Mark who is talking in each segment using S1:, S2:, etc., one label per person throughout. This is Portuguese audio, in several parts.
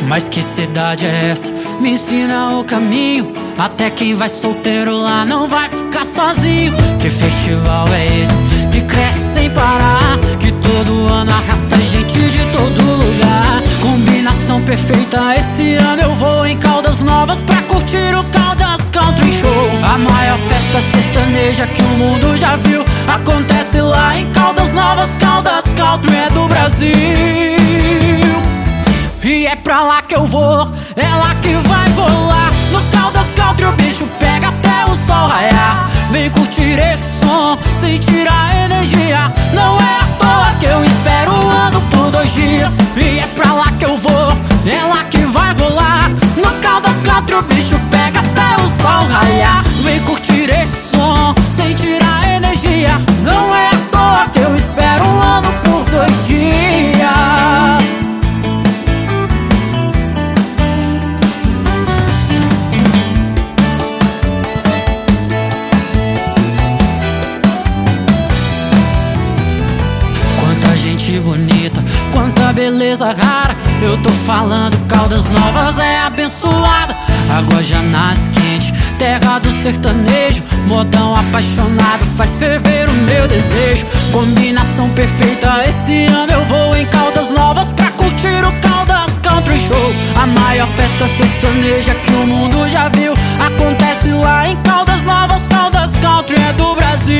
S1: Mas que cidade é essa? Me ensina o caminho. Até quem vai solteiro lá não vai ficar sozinho. Que festival é esse que cresce sem parar, que todo ano arrasta gente de todo lugar? Combinação perfeita, esse ano eu vou em Caldas Novas pra curtir o Caldas Country Show. A maior festa sertaneja que o mundo já viu acontece lá em Caldas Novas. Caldas Country é do Brasil. E é pra lá que eu vou, é lá que vai rolar. No Caldas Country o bicho pega até o sol raiar. Vem curtir esse som, sentir a energia. Não é à toa que eu espero o ano por 2 dias. E é pra lá que eu vou, é lá que vai rolar. No Caldas Country o bicho pega até o sol raiar. Vem curtir esse som, sentir a energia. Não é à toa que eu espero o ano por 2 dias. Gente bonita, quanta beleza rara. Eu tô falando, Caldas Novas é abençoada. Água já nasce quente, terra do sertanejo. Modão apaixonado faz ferver o meu desejo. Combinação perfeita, esse ano eu vou em Caldas Novas pra curtir o Caldas Country Show. A maior festa sertaneja que o mundo já viu acontece lá em Caldas Novas. Caldas Country é do Brasil.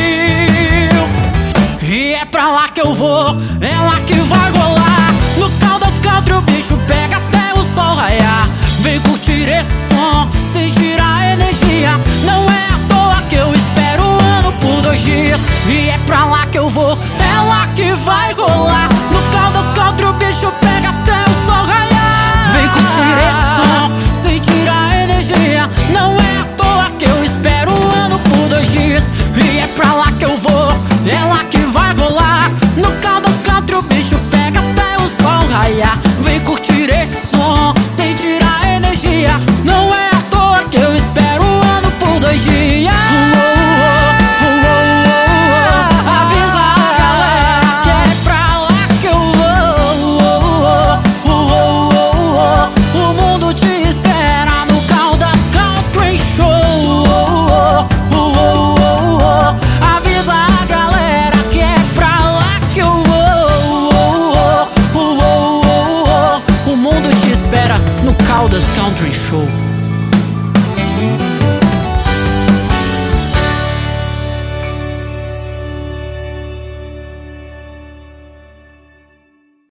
S1: E é pra lá que eu vou, é lá que vai rolar. No Caldas Country o bicho pega até o sol raiar. Vem curtir esse som, sentir a energia. Não é à toa que eu espero o ano por 2 dias. E é pra lá que eu vou, é lá que vai rolar. No Caldas Country o bicho pega até o sol raiar. Vem curtir esse som, sentir a energia. Não é à toa que eu espero o ano por 2 dias. E é pra lá que eu vou, é lá que vai rolar. No Caldas Country o bicho pega até o sol raiar. Vem curtir esse som, sentir a energia. Não é à toa que eu espero o ano por 2 dias. Avisa a galera que é pra lá que eu vou. O mundo te espera no Caldas Country Show. Avisa a galera que é pra lá que eu vou. O mundo te espera no Caldas Country Show.